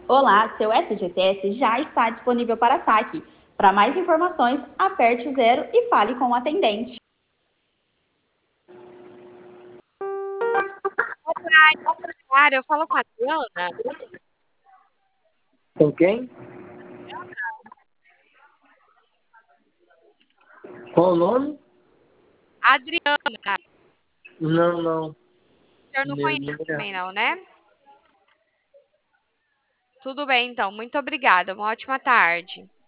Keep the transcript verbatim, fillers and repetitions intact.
Olá, seu S G C S já está disponível para saque. Para mais informações, aperte o zero e fale com o atendente. Cara, eu falo com a Adriana. Com quem? Qual o nome? Adriana, Não, não. o senhor não Meu conhece nome é... também não, né? Tudo bem, então. Muito obrigada. Uma ótima tarde.